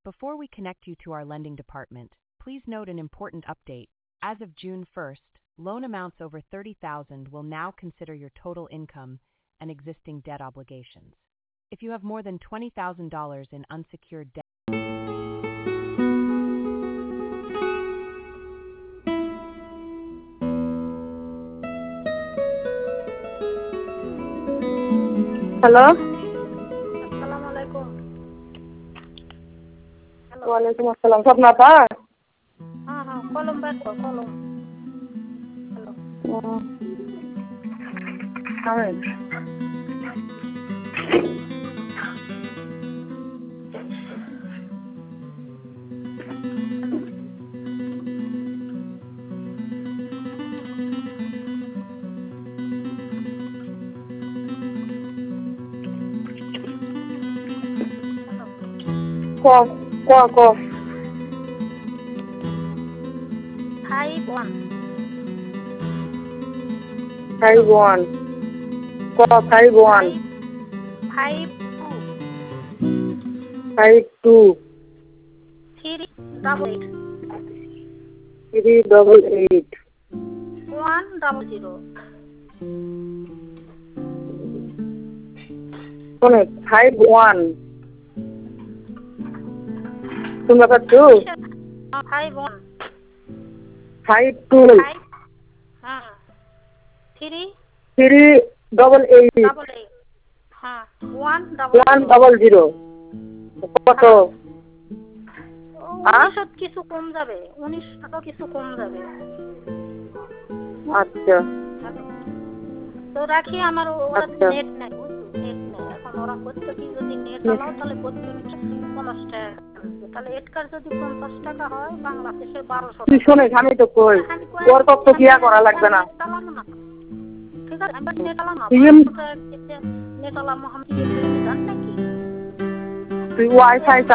Before we connect you to our lending department, please note an important update. As of June 1st, loan amounts over $30,000 will now consider your total income and existing debt obligations. If you have more than $20,000 in unsecured debt, hello, আসসালামু আলাইকুম। Hello. ওয়ালাইকুম আসসালাম। স্বপ্না আপা? হ্যাঁ হ্যাঁ, কলম বের কর, কলম। হ্যালো। ক ক ক 5-1 5-1 ক 5-1 5-2 5-2 3-8 3-8 1-0 শোনে 5-1 শুনতে পাচ্ছ? 5-1 5-2 হ্যাঁ 3-8 3-8 হ্যাঁ 1-0 1-0 কত? 19 কিছু কম যাবে, 19 টাকা কিছু কম যাবে। আচ্ছা তো রাখি, আমার ওরা নেট নাই, বুঝছো, নেট নাই এখন। ওরা প্রত্যেকে যদি নেট চালাও তাহলে প্রত্যেকে 50 টাকা, তাহলে এটকার যদি 50 টাকা হয় বাংলাদেশে 1200 তুই টাকা। শোনে আমি তো কই তোর কত কিয়া করা লাগবে না। চালানো না, ঠিক আছে, আমি নেট চালানো তুই নেট চালানো আমি জান নাকি ওয়াইফাই